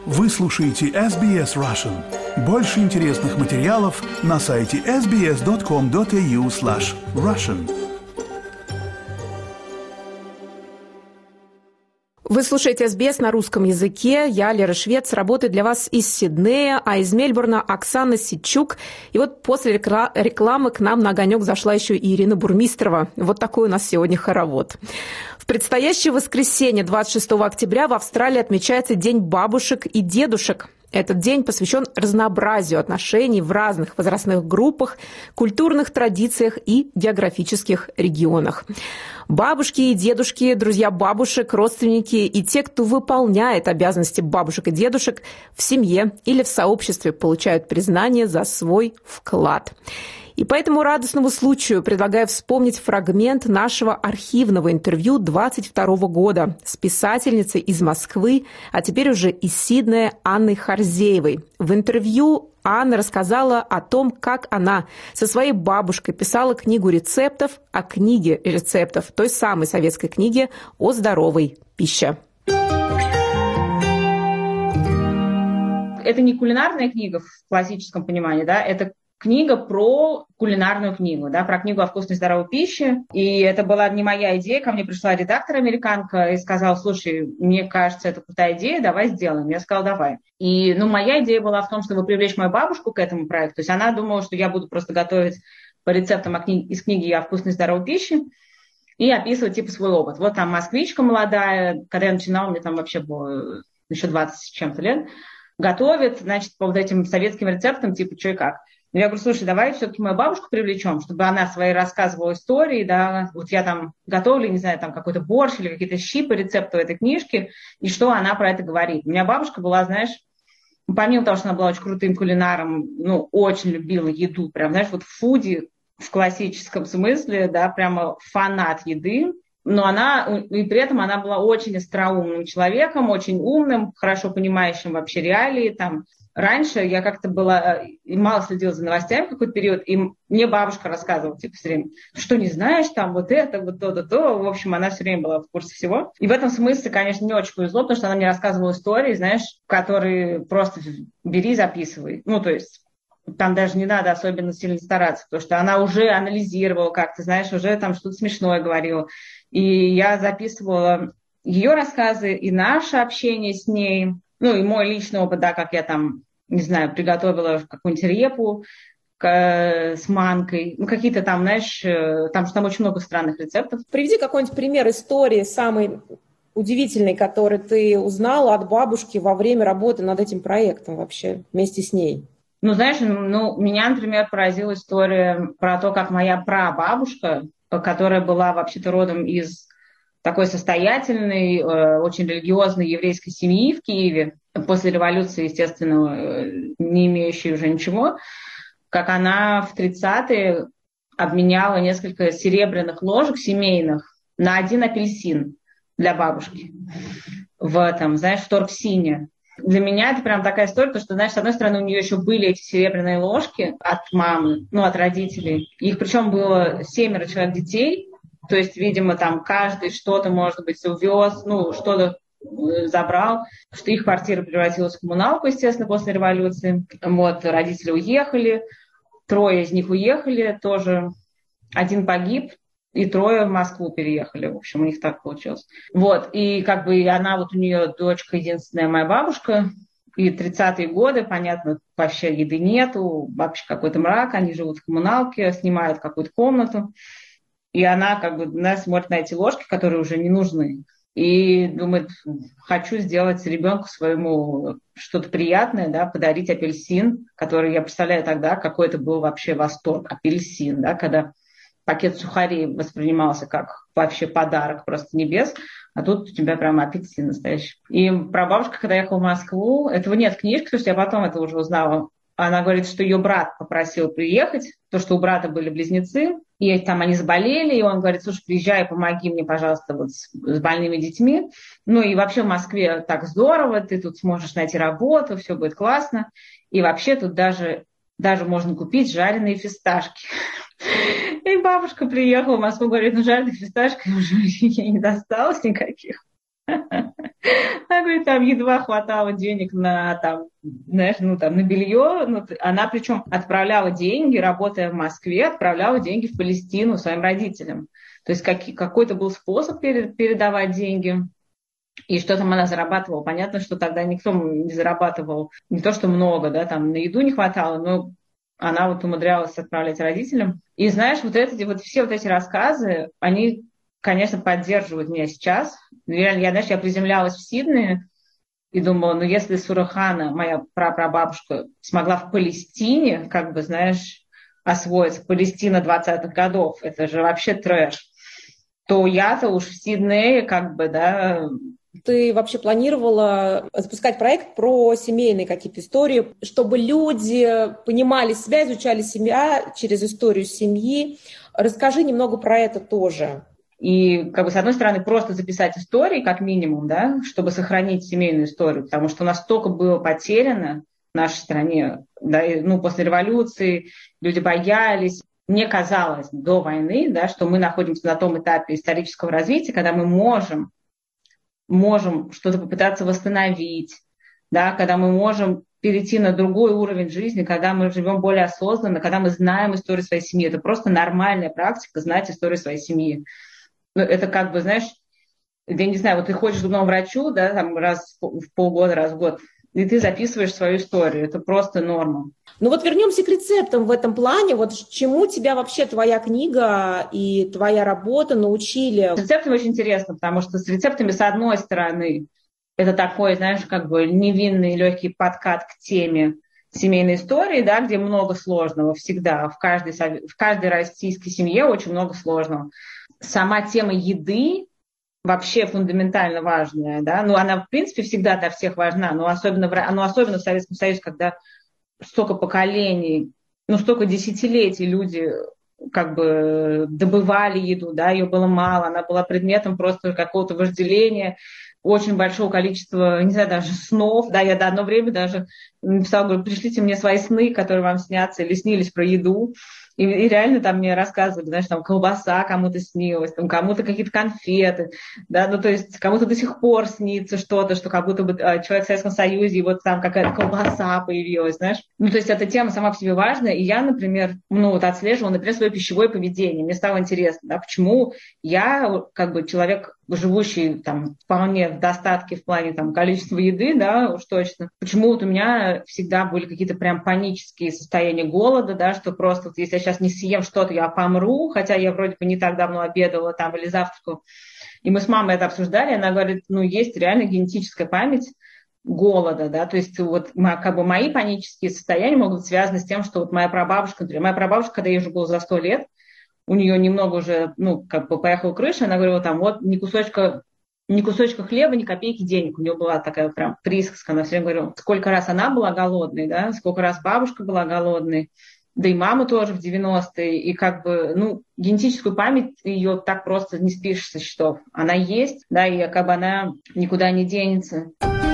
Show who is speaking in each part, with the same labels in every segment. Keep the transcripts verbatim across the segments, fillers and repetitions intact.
Speaker 1: Вы слушаете эс би эс Russian. Больше интересных материалов на сайте эс би эс точка ком точка эй ю слэш Russian.
Speaker 2: Вы слушаете эс би эс на русском языке. Я, Лера Швец, работаю для вас из Сиднея, а из Мельбурна Оксана Ситчук. И вот после рекламы к нам на огонек зашла еще и Ирина Бурмистрова. Вот такой у нас сегодня хоровод. В предстоящее воскресенье, двадцать шестого октября, в Австралии отмечается День бабушек и дедушек. Этот день посвящен разнообразию отношений в разных возрастных группах, культурных традициях и географических регионах. Бабушки и дедушки, друзья бабушек, родственники и те, кто выполняет обязанности бабушек и дедушек в семье или в сообществе, получают признание за свой вклад. И по этому радостному случаю предлагаю вспомнить фрагмент нашего архивного интервью двадцать второго года с писательницей из Москвы, а теперь уже из Сиднея Анной Харзеевой. В интервью Анна рассказала о том, как она со своей бабушкой писала книгу рецептов о книге рецептов, той самой советской книге о здоровой пище.
Speaker 3: Это не кулинарная книга в классическом понимании, да, это книга про кулинарную книгу, да, про книгу о вкусной здоровой пище. И это была не моя идея. Ко мне пришла редактор-американка и сказала: слушай, мне кажется, это крутая идея, давай сделаем. Я сказала: давай. И, ну, моя идея была в том, чтобы привлечь мою бабушку к этому проекту. То есть она думала, что я буду просто готовить по рецептам из книги о вкусной здоровой пище и описывать, типа, свой опыт. Вот там москвичка молодая, когда я начинала, мне там вообще было еще двадцать с чем-то лет, готовит, значит, по вот этим советским рецептам, типа, что и как. Я говорю: слушай, давай все-таки мою бабушку привлечем, чтобы она свои рассказывала истории, да, вот я там готовлю, не знаю, там какой-то борщ или какие-то щи по рецепту этой книжки, и что она про это говорит. У меня бабушка была, знаешь, помимо того, что она была очень крутым кулинаром, ну, очень любила еду, прям, знаешь, вот фуди в классическом смысле, да, прямо фанат еды, но она, и при этом она была очень остроумным человеком, очень умным, хорошо понимающим вообще реалии, там. Раньше я как-то была и мало следила за новостями в какой-то период, и мне бабушка рассказывала, типа, все время, что не знаешь, там вот это, вот то-то, то. В общем, она все время была в курсе всего. И в этом смысле, конечно, не очень повезло, потому что она мне рассказывала истории, знаешь, которые просто бери, записывай. Ну, то есть там даже не надо особенно сильно стараться, потому что она уже анализировала как-то, знаешь, уже там что-то смешное говорила. И я записывала ее рассказы и наше общение с ней, ну, и мой личный опыт, да, как я там, не знаю, приготовила какую-нибудь репу к, с манкой, ну, какие-то там, знаешь, там, там очень много странных рецептов.
Speaker 2: Приведи какой-нибудь пример истории самый удивительный, который ты узнала от бабушки во время работы над этим проектом вообще, вместе с ней.
Speaker 3: Ну, знаешь, ну, меня, например, поразила история про то, как моя прабабушка, которая была вообще-то родом из такой состоятельной, очень религиозной еврейской семьи в Киеве, после революции, естественно, не имеющей уже ничего, как она в тридцатые обменяла несколько серебряных ложек семейных на один апельсин для бабушки в, там, знаешь, в торксине. Для меня это прям такая история, потому что, знаешь, с одной стороны, у нее еще были эти серебряные ложки от мамы, ну, от родителей. Их причем было семеро человек детей. То есть, видимо, там каждый что-то, может быть, увез, ну, что-то забрал, что их квартира превратилась в коммуналку, естественно, после революции. Вот, родители уехали, трое из них уехали тоже, один погиб, и трое в Москву переехали. В общем, у них так получилось. Вот, и как бы она, вот у нее дочка единственная, моя бабушка, и тридцатые годы, понятно, вообще еды нету, вообще какой-то мрак, они живут в коммуналке, снимают какую-то комнату. И она как бы, да, смотрит на эти ложки, которые уже не нужны, и думает: хочу сделать ребенку своему что-то приятное, да, подарить апельсин, который, я представляю тогда, какой это был вообще восторг, апельсин, да, когда пакет сухарей воспринимался как вообще подарок просто небес, а тут у тебя прям апельсин настоящий. И прабабушка, когда ехала в Москву, этого нет в книжке, потому что я потом это уже узнала, она говорит, что ее брат попросил приехать, то, что у брата были близнецы, и там они заболели, и он говорит: слушай, приезжай, помоги мне, пожалуйста, вот с, с больными детьми. Ну и вообще в Москве так здорово, ты тут сможешь найти работу, все будет классно. И вообще тут даже, даже можно купить жареные фисташки. И бабушка приехала в Москву, говорит: ну жареных фисташек уже ей не досталось никаких. Она говорит, там едва хватало денег на, там, знаешь, ну, там, на белье. Ну, она причем отправляла деньги, работая в Москве, отправляла деньги в Палестину своим родителям. То есть как, какой-то был способ передавать деньги. И что там она зарабатывала? Понятно, что тогда никто не зарабатывал, не то что много, да, там на еду не хватало, но она вот умудрялась отправлять родителям. И знаешь, вот, эти, вот все вот эти рассказы, они, конечно, поддерживают меня сейчас. Я, я, знаешь, я приземлялась в Сиднее и думала, ну если Сурахана, моя прапрабабушка, смогла в Палестине, как бы, знаешь, освоиться, Палестина двадцатых годов, это же вообще трэш, то я-то уж в Сиднее, как бы, да.
Speaker 2: Ты вообще планировала запускать проект про семейные какие-то истории, чтобы люди понимали себя, изучали себя через историю семьи. Расскажи немного про это тоже.
Speaker 3: И, как бы, с одной стороны, просто записать истории, как минимум, да, чтобы сохранить семейную историю, потому что настолько было потеряно в нашей стране, да, и, ну, после революции люди боялись. Мне казалось до войны, да, что мы находимся на том этапе исторического развития, когда мы можем, можем что-то попытаться восстановить, да, когда мы можем перейти на другой уровень жизни, когда мы живем более осознанно, когда мы знаем историю своей семьи. Это просто нормальная практика знать историю своей семьи. Ну, это как бы, знаешь, я не знаю, вот ты ходишь к зубному врачу, да, там раз в полгода, раз в год, и ты записываешь свою историю. Это просто норма.
Speaker 2: Ну вот вернемся к рецептам в этом плане. Вот чему тебя вообще твоя книга и твоя работа научили?
Speaker 3: С рецептами очень интересно, потому что с рецептами, с одной стороны, это такой, знаешь, как бы невинный легкий подкат к теме семейной истории, да, где много сложного всегда. В каждой, в каждой российской семье очень много сложного. Сама тема еды вообще фундаментально важная, да, ну она в принципе всегда для всех важна, но особенно в, ну, особенно в Советском Союзе, когда столько поколений, ну столько десятилетий люди как бы добывали еду, да, ее было мало, она была предметом просто какого-то вожделения, очень большого количества, не знаю, даже снов, да, я до одно время даже написала, говорю, пришлите мне свои сны, которые вам снятся или снились про еду. И, и реально там мне рассказывали, знаешь, там колбаса кому-то снилась, там кому-то какие-то конфеты, да, ну то есть кому-то до сих пор снится что-то, что как будто бы э, человек в Советском Союзе, и вот там какая-то колбаса появилась, знаешь. Ну то есть эта тема сама по себе важная, и я, например, ну вот отслеживала, например, свое пищевое поведение. Мне стало интересно, да, почему я, как бы человек, живущий там вполне в достатке в плане там количества еды, да, уж точно, почему вот у меня всегда были какие-то прям панические состояния голода, да, что просто вот, если я сейчас не съем что-то, я помру, хотя я вроде бы не так давно обедала там или завтракала. И мы с мамой это обсуждали, она говорит, ну, есть реально генетическая память голода, да, то есть вот как бы мои панические состояния могут быть связаны с тем, что вот моя прабабушка, например, моя прабабушка, когда ей уже было за сто лет, у нее немного уже, ну, как бы поехала крыша, она говорила там, вот ни кусочка, ни кусочка хлеба, ни копейки денег. У нее была такая прям присказка, она все время говорила, сколько раз она была голодной, да, сколько раз бабушка была голодной, да и мама тоже в девяностые, и как бы, ну, генетическую память ее так просто не спишешь со счетов. Она есть, да, и как бы она никуда не денется.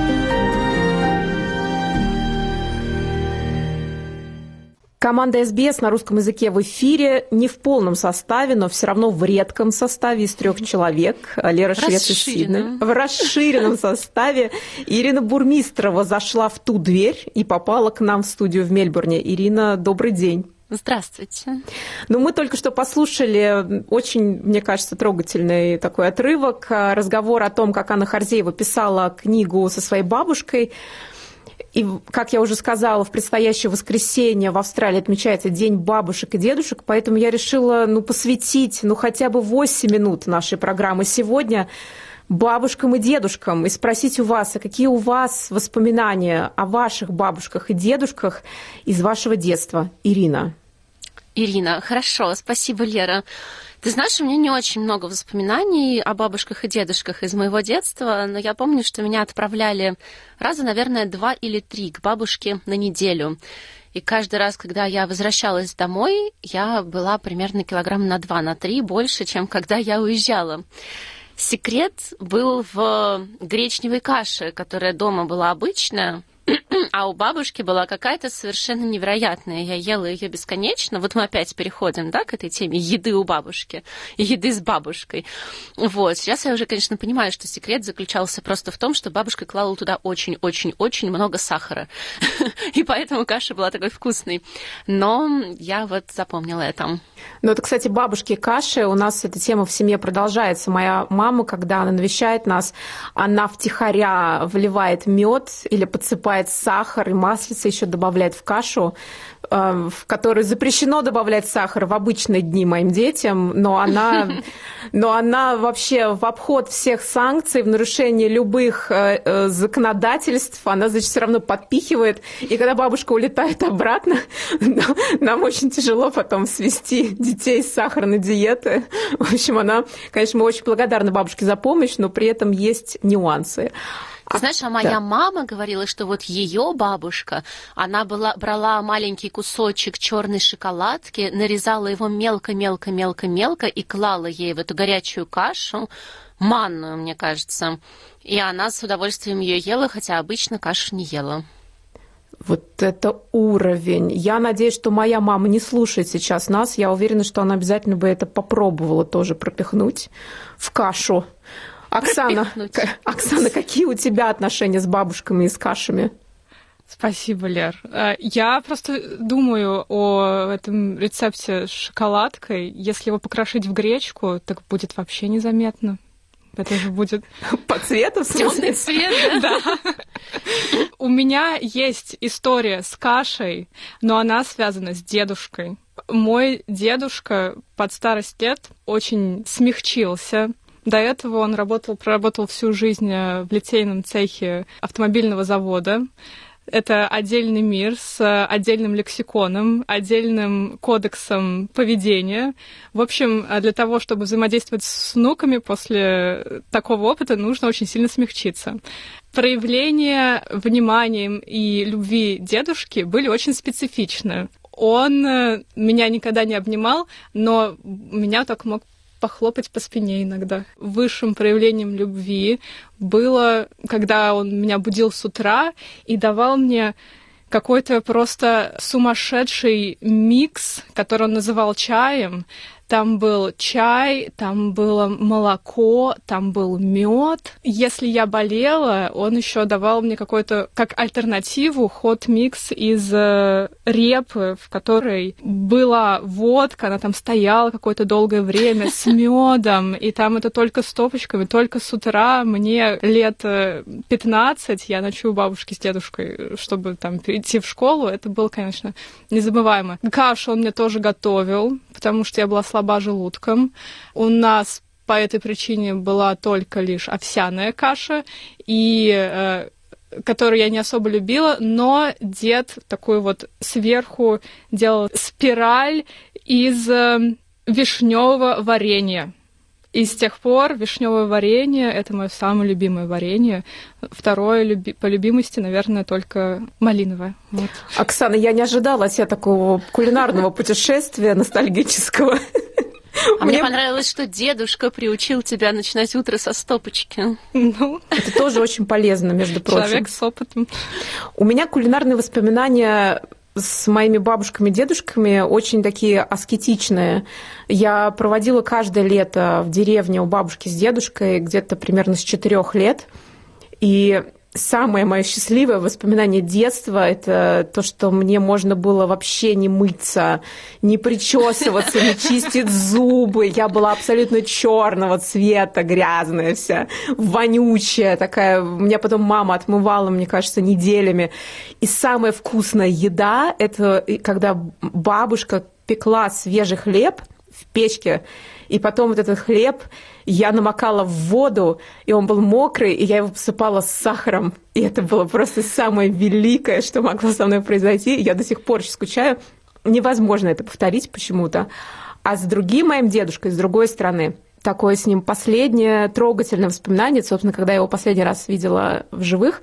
Speaker 2: Команда эс би эс на русском языке в эфире не в полном составе, но все равно в редком составе из трех человек. Лера Швец из Сиднея. В расширенном составе. Ирина Бурмистрова зашла в ту дверь и попала к нам в студию в Мельбурне. Ирина, добрый день.
Speaker 4: Здравствуйте.
Speaker 2: Ну, мы только что послушали очень, мне кажется, трогательный такой отрывок. Разговор о том, как Анна Харзеева писала книгу со своей бабушкой. И, как я уже сказала, в предстоящее воскресенье в Австралии отмечается День бабушек и дедушек, поэтому я решила ну, посвятить ну, хотя бы восемь минут нашей программы сегодня бабушкам и дедушкам и спросить у вас, а какие у вас воспоминания о ваших бабушках и дедушках из вашего детства, Ирина?
Speaker 4: Ирина, хорошо, спасибо, Лера. Ты знаешь, у меня не очень много воспоминаний о бабушках и дедушках из моего детства, но я помню, что меня отправляли раза, наверное, два или три к бабушке на неделю. И каждый раз, когда я возвращалась домой, я была примерно килограмм на два, на три больше, чем когда я уезжала. Секрет был в гречневой каше, которая дома была обычная, А у бабушки была какая-то совершенно невероятная. Я ела ее бесконечно. Вот мы опять переходим, да, к этой теме еды у бабушки, еды с бабушкой. Вот. Сейчас я уже, конечно, понимаю, что секрет заключался просто в том, что бабушка клала туда очень-очень-очень много сахара. И поэтому каша была такой вкусной. Но я вот запомнила это.
Speaker 2: Ну, это, кстати, бабушки каши. У нас эта тема в семье продолжается. Моя мама, когда она навещает нас, она втихаря вливает мед или подсыпает сахар и маслица, еще добавляет в кашу, в которую запрещено добавлять сахар в обычные дни моим детям, но она, но она вообще в обход всех санкций, в нарушение любых законодательств, она, значит, все равно подпихивает. И когда бабушка улетает обратно, нам очень тяжело потом свести детей с сахарной диеты. В общем, она, конечно, мы очень благодарны бабушке за помощь, но при этом есть нюансы.
Speaker 4: Ты знаешь, а моя да. мама говорила, что вот ее бабушка, она была, брала маленький кусочек черной шоколадки, нарезала его мелко-мелко-мелко-мелко и клала ей в эту горячую кашу, манную, мне кажется. И она с удовольствием ее ела, хотя обычно кашу не ела.
Speaker 2: Вот это уровень. Я надеюсь, что моя мама не слушает сейчас нас. Я уверена, что она обязательно бы это попробовала тоже пропихнуть в кашу. Оксана, Оксана, какие у тебя отношения с бабушками и с кашами?
Speaker 5: Спасибо, Лер. Я просто думаю о этом рецепте с шоколадкой. Если его покрошить в гречку, так будет вообще незаметно. Это же будет...
Speaker 2: По цвету?
Speaker 4: Темный цвет, да?
Speaker 5: Да. У меня есть история с кашей, но она связана с дедушкой. Мой дедушка под старость лет очень смягчился. До этого он работал, проработал всю жизнь в литейном цехе автомобильного завода. Это отдельный мир с отдельным лексиконом, отдельным кодексом поведения. В общем, для того, чтобы взаимодействовать с внуками после такого опыта, нужно очень сильно смягчиться. Проявления внимания и любви дедушки были очень специфичны. Он меня никогда не обнимал, но меня так мог похлопать по спине иногда. Высшим проявлением любви было, когда он меня будил с утра и давал мне какой-то просто сумасшедший микс, который он называл чаем. Там был чай, там было молоко, там был мед. Если я болела, он еще давал мне какой-то, как альтернативу, хот-микс из э, репы, в которой была водка, она там стояла какое-то долгое время с медом, и там это только стопочками, только с утра. Мне лет пятнадцать, я ночую у бабушки с дедушкой, чтобы там идти в школу. Это было, конечно, незабываемо. Кашу он мне тоже готовил, потому что я была слаба желудком. У нас по этой причине была только лишь овсяная каша, и, э, которую я не особо любила, но дед такой вот сверху делал спираль из э, вишневого варенья. И с тех пор вишневое варенье — это мое самое любимое варенье. Второе люби- по любимости, наверное, только малиновое. Вот.
Speaker 2: Оксана, я не ожидала от тебя такого кулинарного путешествия ностальгического.
Speaker 4: А мне... мне понравилось, что дедушка приучил тебя начинать утро со стопочки.
Speaker 5: Ну,
Speaker 2: это тоже очень полезно, между прочим.
Speaker 5: Человек с опытом.
Speaker 2: У меня кулинарные воспоминания с моими бабушками и дедушками очень такие аскетичные. Я проводила каждое лето в деревне у бабушки с дедушкой где-то примерно с четырёх лет. И самое мое счастливое воспоминание детства — это то, что мне можно было вообще не мыться, не причесываться, не чистить зубы. Я была абсолютно черного цвета, грязная вся, вонючая такая. Меня потом мама отмывала, мне кажется, неделями. И самая вкусная еда — это когда бабушка пекла свежий хлеб в печке, и потом вот этот хлеб я намокала в воду, и он был мокрый, и я его посыпала с сахаром. И это было просто самое великое, что могло со мной произойти. Я до сих пор скучаю. Невозможно это повторить почему-то. А с другим моим дедушкой, с другой стороны, такое с ним последнее трогательное воспоминание, собственно, когда я его последний раз видела в живых.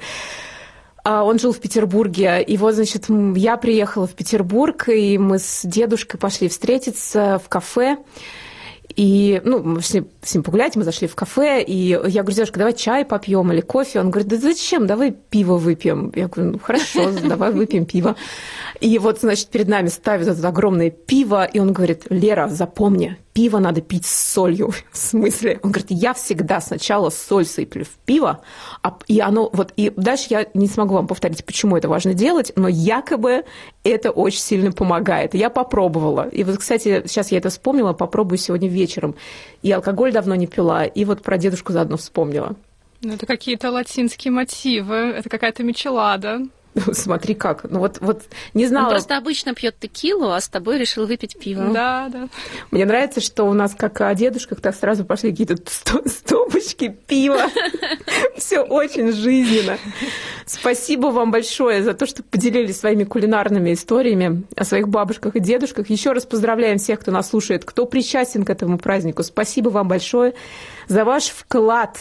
Speaker 2: Он жил в Петербурге, и вот, значит, я приехала в Петербург, и мы с дедушкой пошли встретиться в кафе. И, ну, мы с ним, с ним погулять, мы зашли в кафе, и я говорю, дедушка, давай чай попьем или кофе. Он говорит, да зачем, давай пиво выпьем. Я говорю, ну, хорошо, давай выпьем пиво. И вот, значит, перед нами ставят это огромное пиво, и он говорит, Лера, запомни, пиво надо пить с солью. В смысле? Он говорит, я всегда сначала соль сыплю в пиво, а, и оно вот... И дальше я не смогу вам повторить, почему это важно делать, но якобы это очень сильно помогает. Я попробовала. И вот, кстати, сейчас я это вспомнила, попробую сегодня вечером. И алкоголь давно не пила, и вот про дедушку заодно вспомнила.
Speaker 5: Ну, это какие-то латинские мотивы, это какая-то мичелада.
Speaker 2: Смотри как. Ну вот, вот не знала.
Speaker 4: Он просто обычно пьет текилу, а с тобой решил выпить пиво.
Speaker 5: Да, да.
Speaker 2: Мне нравится, что у нас, как о дедушках, так сразу пошли какие-то стопочки пива. Все очень жизненно. Спасибо вам большое за то, что поделились своими кулинарными историями о своих бабушках и дедушках. Еще раз поздравляем всех, кто нас слушает, кто причастен к этому празднику. Спасибо вам большое за ваш вклад.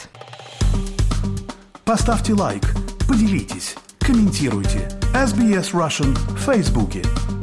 Speaker 1: Поставьте лайк, поделитесь, комментируйте. эс би эс Russian в Фейсбуке.